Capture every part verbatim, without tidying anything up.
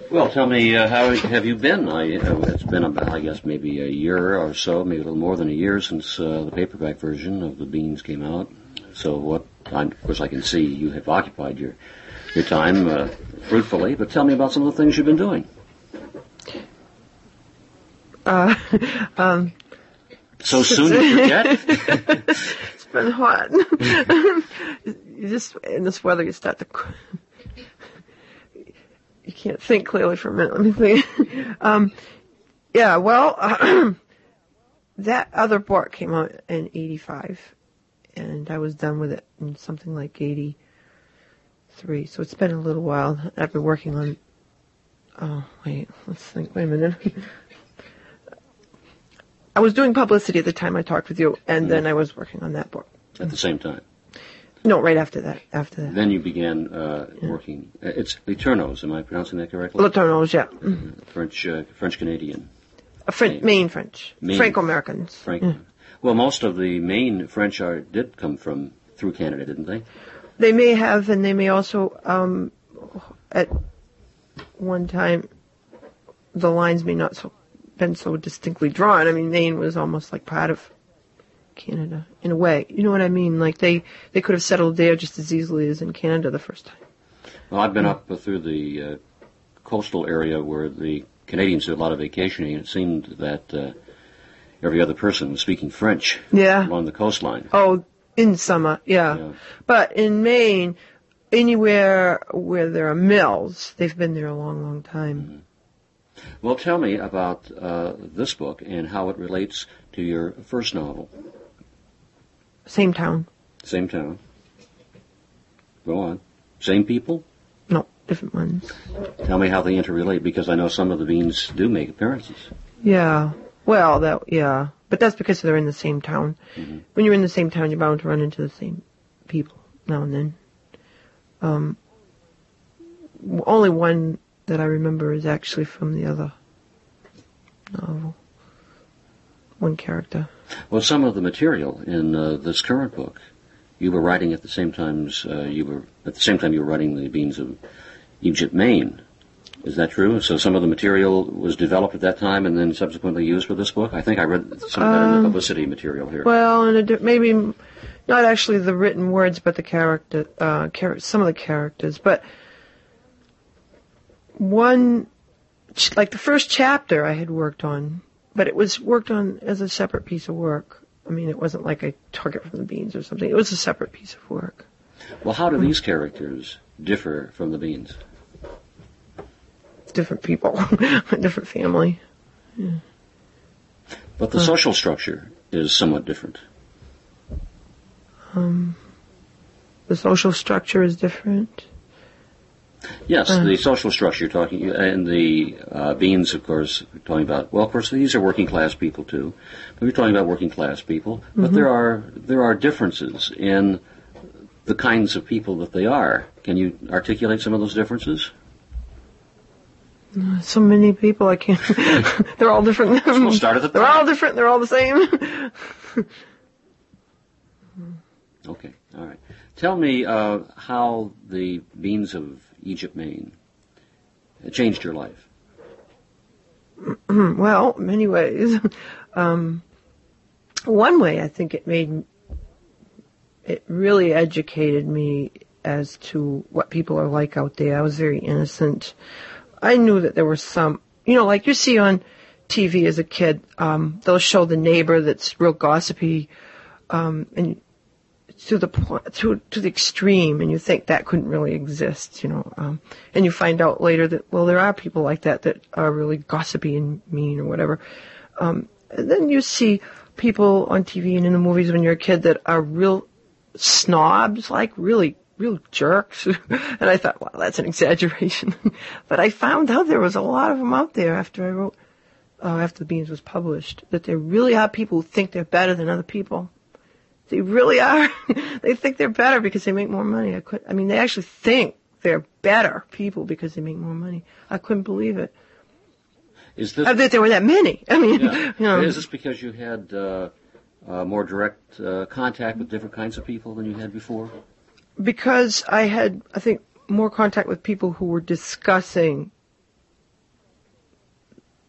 Well, tell me, uh, how have you been? I, uh, it's been about, I guess, maybe a year or so, maybe a little more than a year since uh, the paperback version of The Beans came out. So what, I, of course I can see you have occupied your, your time uh, fruitfully, but tell me about some of the things you've been doing. Uh, um, so soon you forget? It's been hot. You just, in this weather, you start to... You can't think clearly for a minute. Let me think. um, yeah, well, uh, that other book came out in eighty-five, and I was done with it in something like eighty-three. So it's been a little while. I've been working on... Oh, wait, let's think. Wait a minute. I was doing publicity at the time I talked with you, and mm. then I was working on that book. At the same time? No, right after that. After that. Then you began uh, yeah. working. Uh, it's Letourneau's. Am I pronouncing that correctly? Letourneau's, yeah. Mm-hmm. Uh, French, uh, French Canadian. Uh, French, Maine French. Maine. Franco-Americans. Franco. Yeah. Well, most of the Maine French art did come from through Canada, didn't they? They may have, and they may also, um, at one time, the lines may not so been so distinctly drawn. I mean, Maine was almost like part of Canada, in a way. You know what I mean? Like, they, they could have settled there just as easily as in Canada the first time. Well, I've been up uh, through the uh, coastal area where the Canadians did a lot of vacationing, and it seemed that uh, every other person was speaking French yeah. along the coastline. Oh, in summer, yeah. yeah. But in Maine, anywhere where there are mills, they've been there a long, long time. Mm-hmm. Well, tell me about uh, this book and how it relates to your first novel. Same town. Same town. Go on. Same people? No, different ones. Tell me how they interrelate, because I know some of the Beans do make appearances. Yeah. Well, that yeah. But that's because they're in the same town. Mm-hmm. When you're in the same town, you're bound to run into the same people now and then. Um, only one that I remember is actually from the other novel. One character. Well, some of the material in uh, this current book, you were writing at the same times uh, you were at the same time you were writing The Beans of Egypt, Maine. Is that true? So some of the material was developed at that time and then subsequently used for this book? I think I read some of that um, in the publicity material here. Well, and it, maybe not actually the written words, but the character, uh, char- some of the characters. But one, like the first chapter I had worked on, but it was worked on as a separate piece of work. I mean, it wasn't like I took it from the Beans or something. It was a separate piece of work. Well, how do these characters differ from the Beans? Different people, a different family. Yeah. But the uh, social structure is somewhat different. Um, the social structure is different. Yes, uh, the social structure you're talking, and the uh, Beans, of course, we're talking about. Well, of course, these are working class people too. But we're talking about working class people. But mm-hmm. there are there are differences in the kinds of people that they are. Can you articulate some of those differences? So many people, I can't. They're all different. We'll start at the top. They're all different. They're all the same. Okay, all right. Tell me uh, how the Beans of Egypt, Maine changed your life. Well, many ways. Um, one way, I think it made it really educated me as to what people are like out there. I was very innocent. I knew that there were some, you know, like you see on T V as a kid, um, they'll show the neighbor that's real gossipy, um, and to the point, to to the extreme, and you think that couldn't really exist, you know, um, and you find out later that, well, there are people like that that are really gossipy and mean or whatever. Um, and then you see people on T V and in the movies when you're a kid that are real snobs, like really real jerks. And I thought, wow, that's an exaggeration. But I found out there was a lot of them out there after I wrote, uh, after The Beans was published, that there really are people who think they're better than other people. They really are. They think they're better because they make more money. I could, I mean, they actually think they're better people because they make more money. I couldn't believe it. Is this, I bet there were that many. I mean, yeah. you know. Is this because you had uh, uh, more direct uh, contact with different kinds of people than you had before? Because I had, I think, more contact with people who were discussing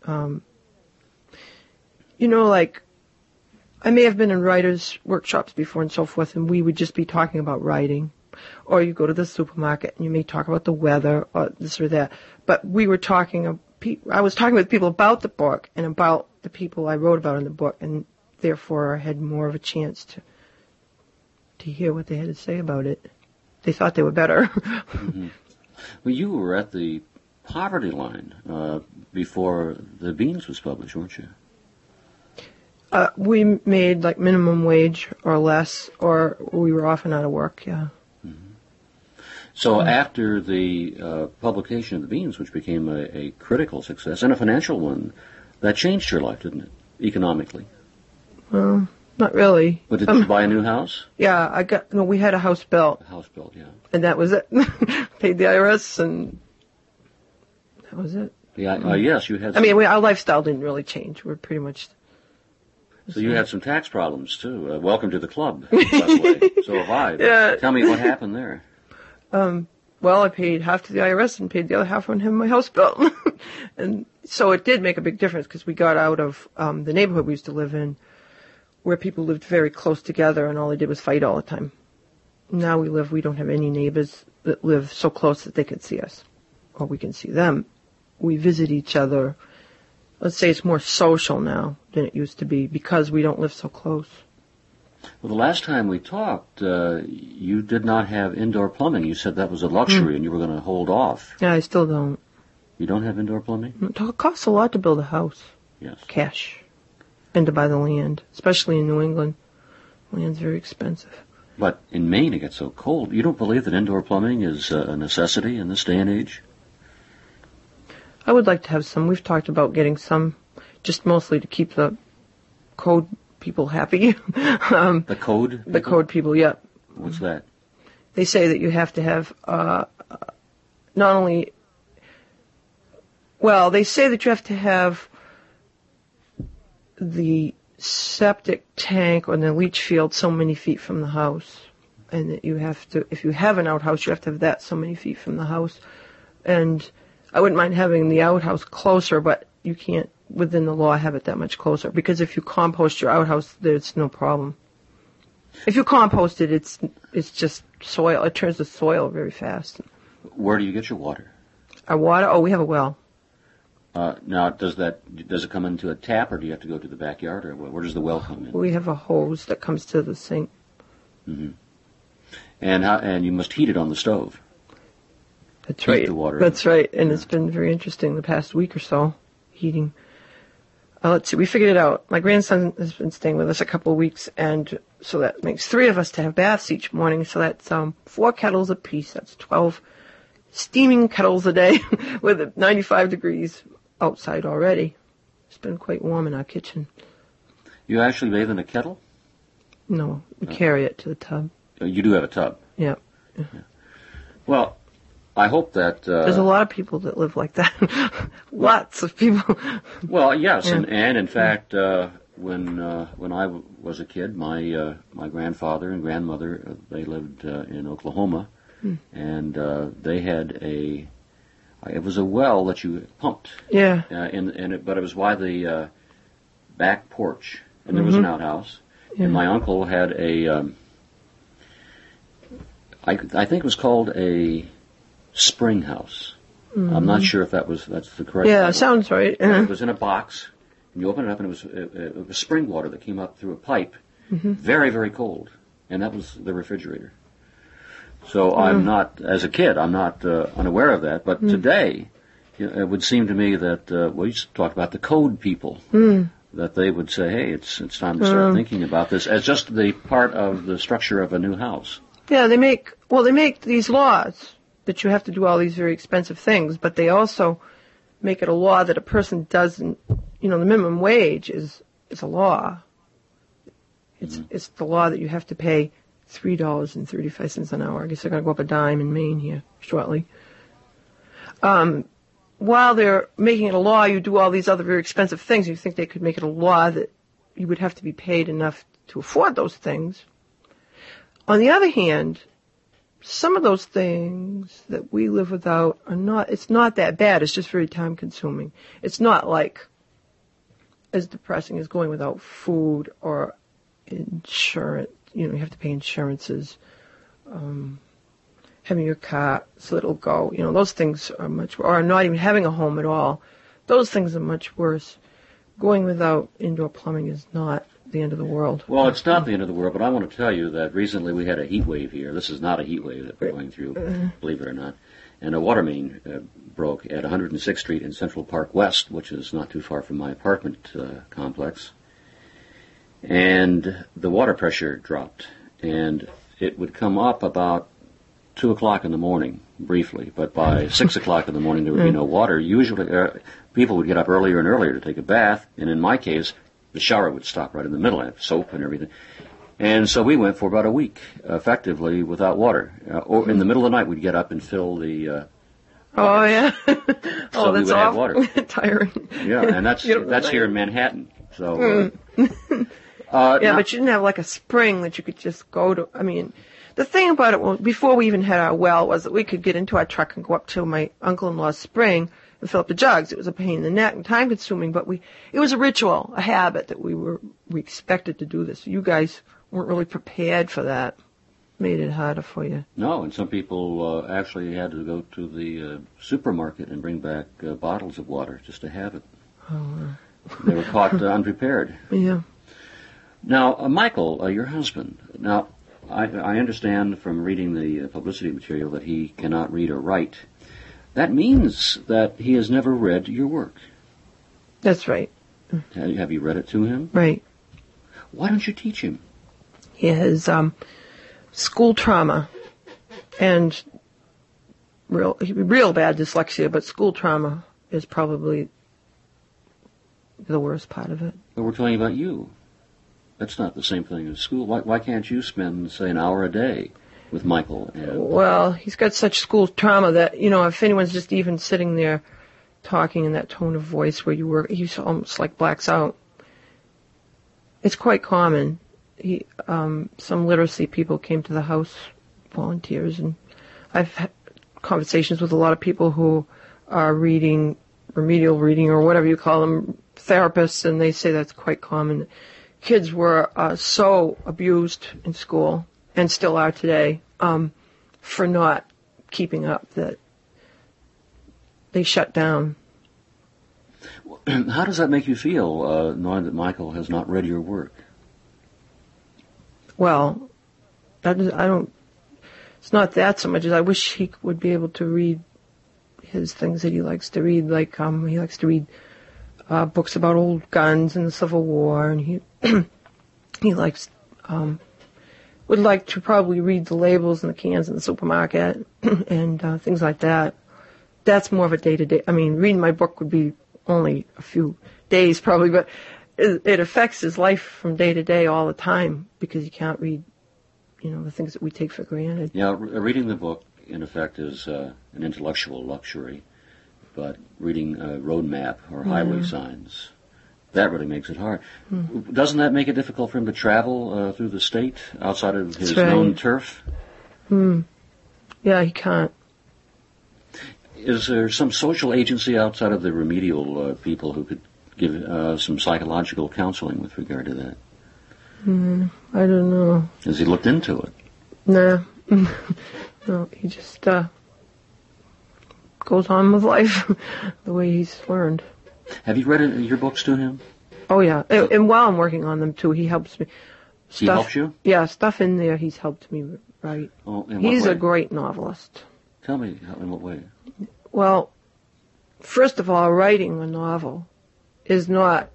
Um, you know, like, I may have been in writers' workshops before and so forth, and we would just be talking about writing. Or you go to the supermarket and you may talk about the weather or this or that. But we were talking, I was talking with people about the book and about the people I wrote about in the book, and therefore I had more of a chance to to hear what they had to say about it. They thought they were better. Mm-hmm. Well, you were at the poverty line uh, before The Beans was published, weren't you? Uh, we made like minimum wage or less, or we were often out of work, yeah. Mm-hmm. So mm-hmm. after the uh, publication of The Beans, which became a, a critical success and a financial one, that changed your life, didn't it, economically? Well, not really. But did um, you buy a new house? Yeah, I got, no, we had a house built. A house built, yeah. And that was it. Paid the I R S and that was it. Yeah, uh, yes, you had I some... mean, we, our lifestyle didn't really change. We're pretty much... So you had some tax problems, too. Uh, welcome to the club, by the way. So have I. Yeah. Tell me what happened there. Um, well, I paid half to the I R S and paid the other half on having my house built. And so it did make a big difference because we got out of um, the neighborhood we used to live in, where people lived very close together and all they did was fight all the time. Now we live, we don't have any neighbors that live so close that they can see us, or we can see them. We visit each other. Let's say it's more social now than it used to be because we don't live so close. Well, the last time we talked, uh, you did not have indoor plumbing. You said that was a luxury mm. and you were going to hold off. Yeah, I still don't. You don't have indoor plumbing? It costs a lot to build a house. Yes. Cash. And to buy the land, especially in New England. Land's very expensive. But in Maine it gets so cold. You don't believe that indoor plumbing is uh, a necessity in this day and age? I would like to have some. We've talked about getting some, just mostly to keep the code people happy. um, the code? The people? Code people, yeah. What's that? They say that you have to have uh, not only, well, they say that you have to have the septic tank or the leach field so many feet from the house. And that you have to, if you have an outhouse, you have to have that so many feet from the house. And I wouldn't mind having the outhouse closer, but you can't, within the law, have it that much closer. Because if you compost your outhouse, there's no problem. If you compost it, it's it's just soil. It turns to soil very fast. Where do you get your water? Our water? Oh, we have a well. Uh, now, does that does it come into a tap, or do you have to go to the backyard, or where does the well come in? We have a hose that comes to the sink. Mm-hmm. And how? And you must heat it on the stove. That's Heat right. The water. That's right. And yeah. It's been very interesting the past week or so, heating. Uh, let's see. We figured it out. My grandson has been staying with us a couple of weeks, and so that makes three of us to have baths each morning. So that's um, four kettles apiece. That's twelve steaming kettles a day with ninety-five degrees outside already. It's been quite warm in our kitchen. You actually bathe in a kettle? No, we uh, carry it to the tub. You do have a tub? Yeah. yeah. Well, I hope that... Uh, There's a lot of people that live like that. Lots of people. Well, yes, yeah. and, and in fact, uh, when uh, when I w- was a kid, my uh, my grandfather and grandmother, uh, they lived uh, in Oklahoma, hmm. and uh, they had a... It was a well that you pumped. Yeah. Uh, and, and it, but it was by the uh, back porch, and there mm-hmm. was an outhouse. Yeah. And my uncle had a... Um, I, I think it was called a... spring house. Mm-hmm. I'm not sure if that was that's the correct. Yeah, title. Sounds right. Uh-huh. It was in a box, and you open it up, and it was it, it was spring water that came up through a pipe, mm-hmm. very very cold, and that was the refrigerator. So mm. I'm not, as a kid, I'm not uh, unaware of that. But mm. today, you know, it would seem to me that uh, we used to talk about the code people. Mm. That they would say, hey, it's it's time to start um, thinking about this as just the part of the structure of a new house. Yeah, they make well, they make these laws that you have to do all these very expensive things, but they also make it a law that a person doesn't, you know, the minimum wage is, is a law. It's mm-hmm. it's the law that you have to pay three dollars and thirty-five cents an hour. I guess they're going to go up a dime in Maine here shortly. Um, while they're making it a law, you do all these other very expensive things. You think they could make it a law that you would have to be paid enough to afford those things. On the other hand, some of those things that we live without are not, it's not that bad. It's just very time consuming. It's not like as depressing as going without food or insurance. You know, you have to pay insurances, um, having your car so it'll go. You know, those things are much, or not even having a home at all. Those things are much worse. Going without indoor plumbing is not the end of the world. Well, it's not the end of the world, but I want to tell you that recently we had a heat wave here. This is not a heat wave that we're going through, believe it or not. And a water main uh, broke at one hundred sixth Street in Central Park West, which is not too far from my apartment uh, complex. And the water pressure dropped, and it would come up about two o'clock in the morning, briefly, but by six o'clock in the morning there would be no water. Usually, uh, people would get up earlier and earlier to take a bath, and in my case, the shower would stop right in the middle, and soap and everything. And so we went for about a week, effectively, without water. Uh, or in the middle of the night, we'd get up and fill the uh, Oh, yeah. so oh, we that's would have awful. water. Tiring. Yeah, and that's that's here in Manhattan. So, uh, uh, Yeah, now- but you didn't have like a spring that you could just go to. I mean, the thing about it, well, before we even had our well, was that we could get into our truck and go up to my uncle-in-law's spring and fill up the jugs. It was a pain in the neck and time-consuming, but we it was a ritual, a habit that we were we expected to do this. You guys weren't really prepared for that. Made it harder for you. No, and some people uh, actually had to go to the uh, supermarket and bring back uh, bottles of water just to have it. Oh, They were caught uh, unprepared. yeah. Now, uh, Michael, uh, your husband. Now, I, I understand from reading the uh, publicity material that he cannot read or write. That means that he has never read your work. That's right. Have have you read it to him? Right. Why don't you teach him? He has um, school trauma and real real bad dyslexia, but school trauma is probably the worst part of it. But we're talking about you. That's not the same thing as school. Why, why can't you spend, say, an hour a day with Michael? And, Well, he's got such school trauma that, you know, if anyone's just even sitting there talking in that tone of voice where you were, he's almost like blacks out. It's quite common. He, um, some literacy people came to the house, volunteers, and I've had conversations with a lot of people who are reading, remedial reading or whatever you call them, therapists, and they say that's quite common. Kids were uh, so abused in school, and still are today, um, for not keeping up, that they shut down. How does that make you feel, uh, knowing that Michael has not read your work? Well, that is, I don't, it's not that so much as I wish he would be able to read his things that he likes to read, like um, he likes to read uh, books about old guns and the Civil War, and he he likes um, would like to probably read the labels and the cans in the supermarket and uh, things like that. That's more of a day-to-day. I mean, reading my book would be only a few days probably, but it, it affects his life from day to day all the time because he can't read, you know, the things that we take for granted. Yeah, re- reading the book, in effect, is uh, an intellectual luxury, but reading a road map or highway Yeah. signs, that really makes it hard. Mm. Doesn't that make it difficult for him to travel uh, through the state outside of his That's right. known turf? Hmm. Yeah, he can't. Is there some social agency outside of the remedial uh, people who could give uh, some psychological counseling with regard to that? Hmm. I don't know. Has he looked into it? Nah. No, he just uh, goes on with life the way he's learned. Have you read it, your books to him? Oh, yeah. And, and while I'm working on them, too, he helps me. He helps you? Yeah, stuff in there he's helped me write. Oh, in what He's way? a great novelist. Tell me, how, in what way? Well, first of all, writing a novel is not...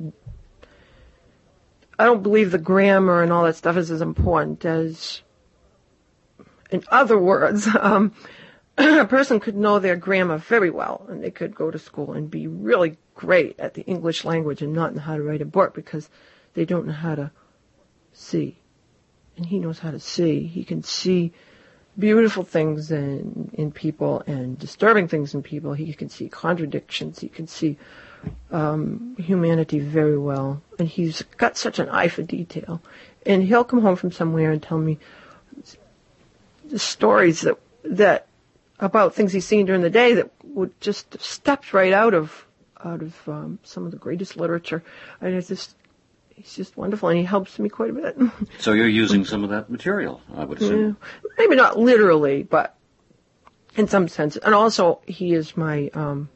I don't believe the grammar and all that stuff is as important as... In other words, um, a person could know their grammar very well, and they could go to school and be really great at the English language and not know how to write a book because they don't know how to see. And he knows how to see. He can see beautiful things in, in people and disturbing things in people. He can see contradictions. He can see um, humanity very well. And he's got such an eye for detail. And he'll come home from somewhere and tell me the stories that that about things he's seen during the day that would just have stepped right out of out of um, some of the greatest literature. And it's just, he's just wonderful, and he helps me quite a bit. So you're using some of that material, I would assume. Yeah. Maybe not literally, but in some sense. And also, he is my um,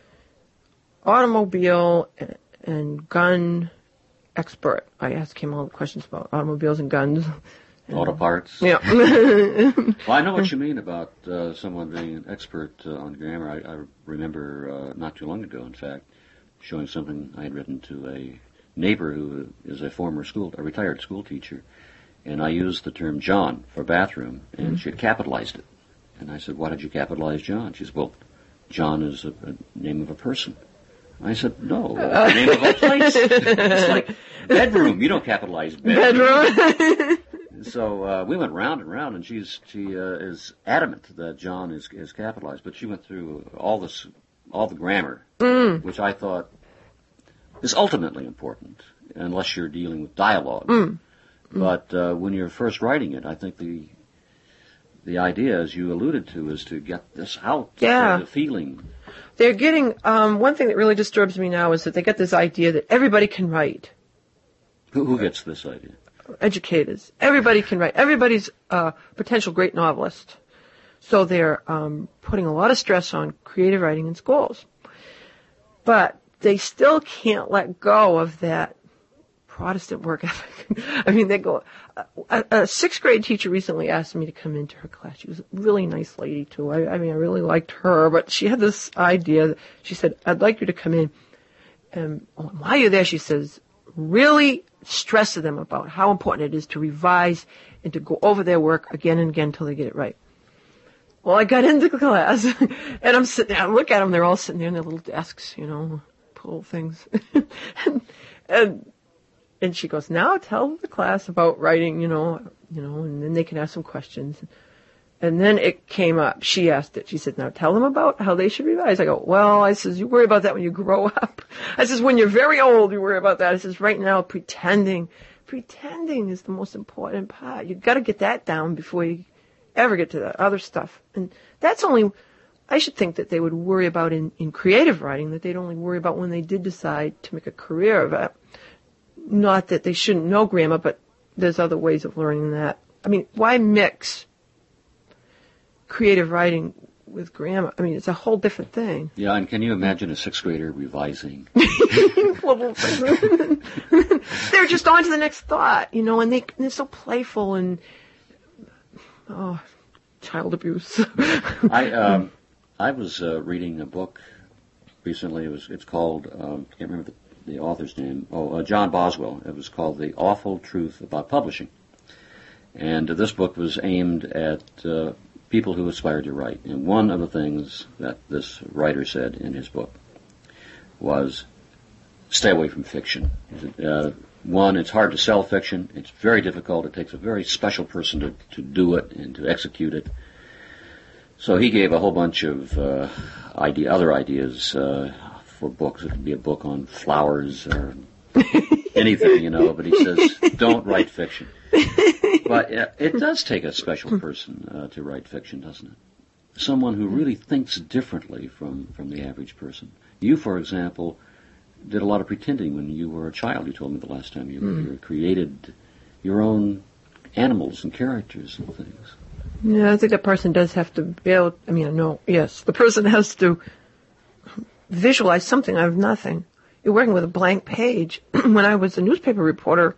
automobile and gun expert. I ask him all the questions about automobiles and guns. Auto parts? Yeah. Well, I know what you mean about uh, someone being an expert uh, on grammar. I, I remember uh, not too long ago, in fact, showing something I had written to a neighbor who is a former school, a retired school teacher, and I used the term John for bathroom, and mm-hmm. she had capitalized it. And I said, why did you capitalize John? She said, well, John is a, a name of a person. I said, no, it's the name of a place. It's like bedroom. You don't capitalize bedroom. Bedroom. So uh, we went round and round, and she's she uh, is adamant that John is is capitalized. But she went through all this, all the grammar, mm. which I thought is ultimately important, unless you're dealing with dialogue. Mm. But uh, when you're first writing it, I think the the idea, as you alluded to, is to get this out. Yeah. Uh, the feeling. They're getting um, one thing that really disturbs me now is that they get this idea that everybody can write. Who, who gets this idea? Educators. Everybody can write. Everybody's a potential great novelist. So they're um, putting a lot of stress on creative writing in schools. But they still can't let go of that Protestant work ethic. I mean, they go. A, a sixth grade teacher recently asked me to come into her class. She was a really nice lady, too. I, I mean, I really liked her, but she had this idea. She said, I'd like you to come in. And while you're there, she says, really stress to them about how important it is to revise and to go over their work again and again until they get it right. Well, I got into the class, and I'm sitting there. I look at them. They're all sitting there in their little desks, you know, pull things. and, and and she goes, now tell the class about writing, you know, you know, and then they can ask some questions. And then it came up. She asked it. She said, now tell them about how they should revise. I go, well, I says, you worry about that when you grow up. I says, when you're very old, you worry about that. I says, right now, pretending. Pretending is the most important part. You've got to get that down before you ever get to that other stuff. And that's only, I should think that they would worry about in, in creative writing, that they'd only worry about when they did decide to make a career of it. Not that they shouldn't know grammar, but there's other ways of learning that. I mean, why mix creative writing with grammar? I mean, it's a whole different thing. Yeah, and can you imagine a sixth grader revising? They're just on to the next thought, you know, and they, they're so playful and, oh, child abuse. I um, I was uh, reading a book recently. It was it's called um, I can't remember the, the author's name. Oh, uh, John Boswell. It was called The Awful Truth About Publishing, and uh, this book was aimed at uh, people who aspired to write. And one of the things that this writer said in his book was, stay away from fiction. Uh, one, it's hard to sell fiction. It's very difficult. It takes a very special person to, to do it and to execute it. So he gave a whole bunch of uh, idea, other ideas uh, for books. It could be a book on flowers or anything, you know, but he says, don't write fiction. But uh, it does take a special person uh, to write fiction, doesn't it? Someone who really thinks differently from, from the average person. You, for example, did a lot of pretending when you were a child. You told me the last time you, mm. you created your own animals and characters and things. Yeah, I think a person does have to be able, I mean, no, yes, the person has to visualize something out of nothing. You're working with a blank page. When I was a newspaper reporter,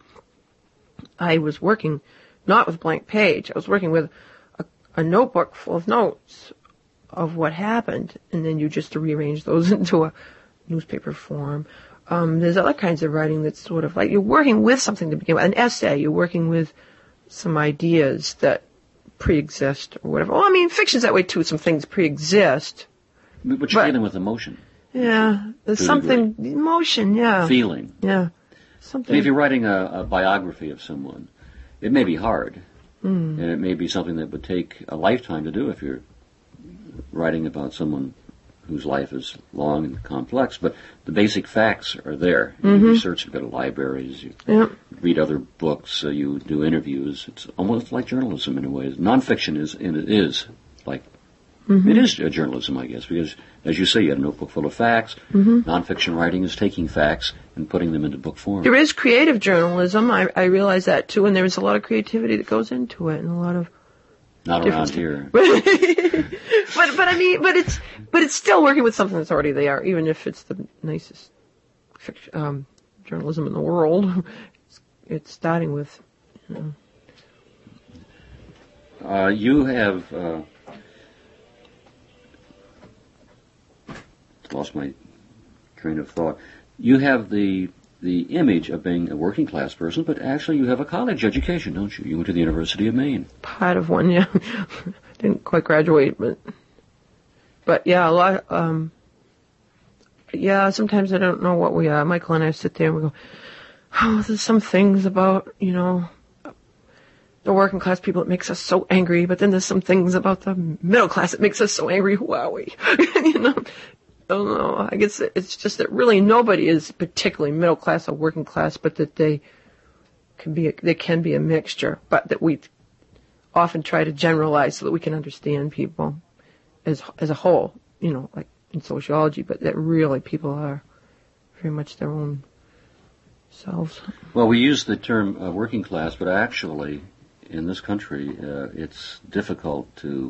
I was working not with a blank page. I was working with a, a notebook full of notes of what happened, and then you just rearrange those into a newspaper form. Um, there's other kinds of writing that's sort of like you're working with something to begin with. An essay, you're working with some ideas that pre-exist or whatever. Well, I mean, fiction's that way too. Some things pre-exist. But you're but, dealing with emotion. Yeah, there's something, emotion, yeah. Feeling. Yeah. Something. I mean, if you're writing a, a biography of someone, it may be hard. Mm. And it may be something that would take a lifetime to do if you're writing about someone whose life is long and complex, but the basic facts are there. You mm-hmm. research, you go to libraries, you yep. read other books, uh, you do interviews. It's almost like journalism in a way. Nonfiction is, and it is like Mm-hmm. It is uh, journalism, I guess, because, as you say, you have a notebook full of facts. Mm-hmm. Nonfiction writing is taking facts and putting them into book form. There is creative journalism. I, I realize that, too, and there's a lot of creativity that goes into it and a lot of... Not around here. but, but I mean, but it's, but it's still working with something that's already there, even if it's the nicest fiction, um, journalism in the world. It's, it's starting with, you know. Uh, you have uh, lost my train of thought. You have the the image of being a working class person, but actually you have a college education, don't you? You went to the University of Maine. Part of one, yeah. Didn't quite graduate, but but yeah, a lot. Um, yeah, sometimes I don't know what we are. Michael and I sit there and we go, "Oh, there's some things about, you know, the working class people that makes us so angry, but then there's some things about the middle class that makes us so angry. Who are we?" You know, I don't know. I guess it's just that really nobody is particularly middle class or working class, but that they can be, a, they can be a mixture, but that we often try to generalize so that we can understand people as as a whole. You know, like in sociology, but that really people are very much their own selves. Well, we use the term uh, working class, but actually, in this country, uh, it's difficult to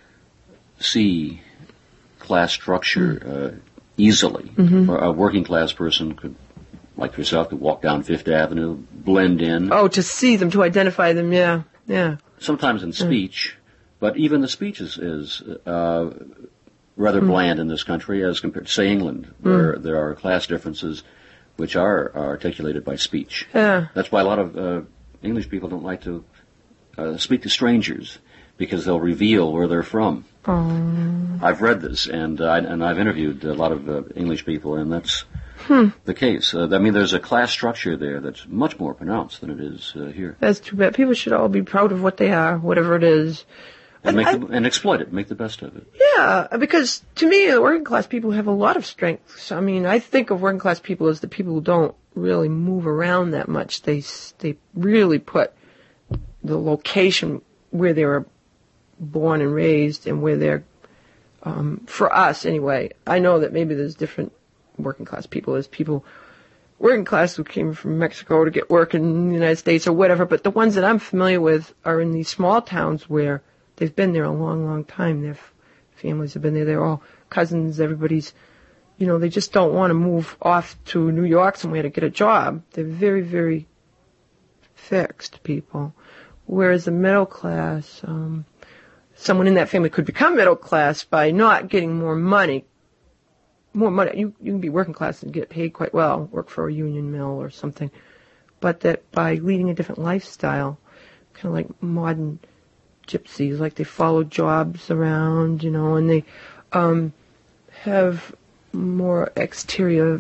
see class structure uh, easily. Mm-hmm. A working class person could, like yourself, could walk down Fifth Avenue, blend in. Oh, to see them, to identify them, yeah, yeah. Sometimes in speech, mm. but even the speech is, is uh, rather mm. bland in this country as compared to, say, England, where mm. there are class differences which are, are articulated by speech. Yeah. That's why a lot of uh, English people don't like to Uh, speak to strangers because they'll reveal where they're from. Um. I've read this, and uh, I, and I've interviewed a lot of uh, English people, and that's hmm. the case. Uh, I mean, there's a class structure there that's much more pronounced than it is uh, here. That's too bad. People should all be proud of what they are, whatever it is, and, and, make I, the, and exploit it, make the best of it. Yeah, because to me, the working class people have a lot of strengths. I mean, I think of working class people as the people who don't really move around that much. They they really put the location where they were born and raised and where they're, um, for us anyway, I know that maybe there's different working class people. There's people, working class who came from Mexico to get work in the United States or whatever, but the ones that I'm familiar with are in these small towns where they've been there a long, long time. Their f- families have been there. They're all cousins. Everybody's, you know, they just don't want to move off to New York somewhere to get a job. They're very, very fixed people. Whereas the middle class, um, someone in that family could become middle class by not getting more money. More money. You, you can be working class and get paid quite well, work for a union mill or something. But that by leading a different lifestyle, kind of like modern gypsies, like they follow jobs around, you know, and they um, have more exterior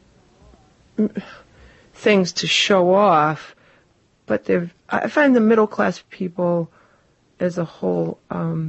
things to show off. But they're, I find the middle class people as a whole um,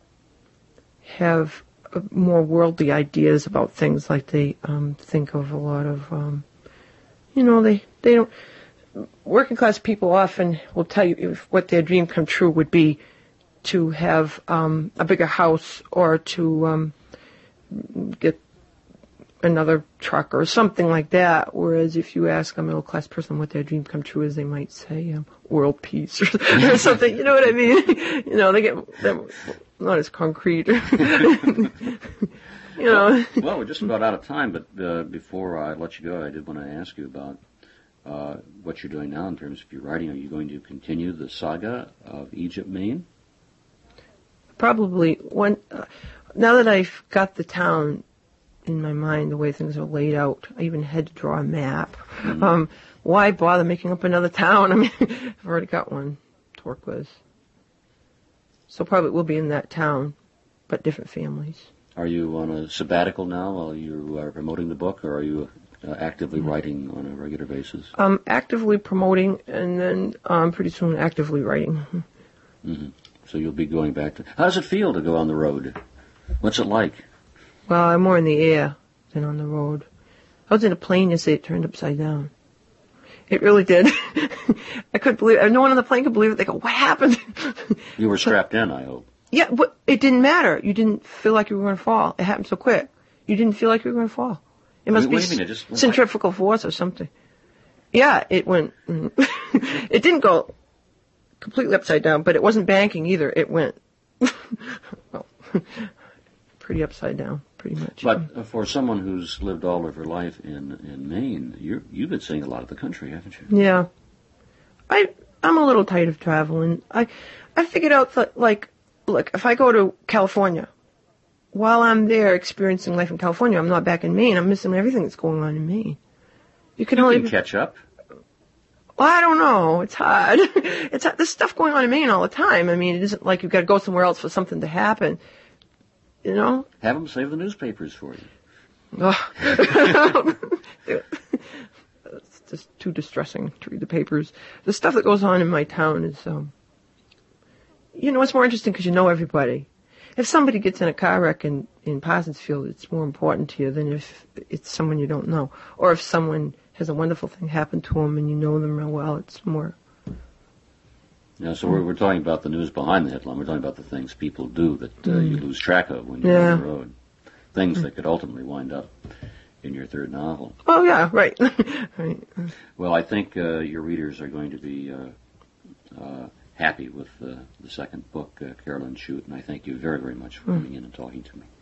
have uh, more worldly ideas about things. Like they um, think of a lot of, um, you know, they, they don't, working class people often will tell you if, what their dream come true would be to have um, a bigger house or to um, get another truck or something like that. Whereas if you ask a middle class person what their dream come true is, they might say um, world peace or, or something. You know what I mean? You know, they get they're not as concrete. You know. Well, well, we're just about out of time. But uh, before I let you go, I did want to ask you about uh, what you're doing now in terms of your writing. Are you going to continue the saga of Egypt, Maine? Probably. One. Uh, now that I've got the town in my mind, the way things are laid out, I even had to draw a map. Mm-hmm. Um, why bother making up another town? I mean, I've already got one to work with. So probably we'll be in that town, but different families. Are you on a sabbatical now while you are promoting the book, or are you uh, actively mm-hmm. writing on a regular basis? Um, actively promoting, and then um, pretty soon actively writing. Mm-hmm. So you'll be going back to... How does it feel to go on the road? What's it like? Well, I'm more in the air than on the road. I was in a plane yesterday, it turned upside down. It really did. I couldn't believe it. No one on the plane could believe it. They go, what happened? You were strapped in, I hope. Yeah, but it didn't matter. You didn't feel like you were going to fall. It happened so quick. You didn't feel like you were going to fall. It must Wait, be wait a minute, just- centrifugal force or something. Yeah, it went. It didn't go completely upside down, but it wasn't banking either. It went well, pretty upside down, pretty much. But uh, for someone who's lived all of her life in in Maine, you're, you've been seeing a lot of the country, haven't you? Yeah, I I'm a little tired of traveling. I I figured out that, like, look, if I go to California, while I'm there experiencing life in California, I'm not back in Maine. I'm missing everything that's going on in Maine. You can You only can catch up. Well, I don't know. It's hard. It's there's stuff going on in Maine all the time. I mean, it isn't like you've got to go somewhere else for something to happen. You know? Have them save the newspapers for you. Oh. It's just too distressing to read the papers. The stuff that goes on in my town is, um, you know, it's more interesting because you know everybody. If somebody gets in a car wreck in, in Parsonsfield, it's more important to you than if it's someone you don't know. Or if someone has a wonderful thing happen to them and you know them real well, it's more... Yeah, so we're, we're talking about the news behind the headline. We're talking about the things people do that uh, Mm. you lose track of when you're Yeah. on the road. Things that could ultimately wind up in your third novel. Oh, yeah, right. Right. Well, I think uh, your readers are going to be uh, uh, happy with uh, the second book, uh, Carolyn Shute, and I thank you very, very much for coming in and talking to me.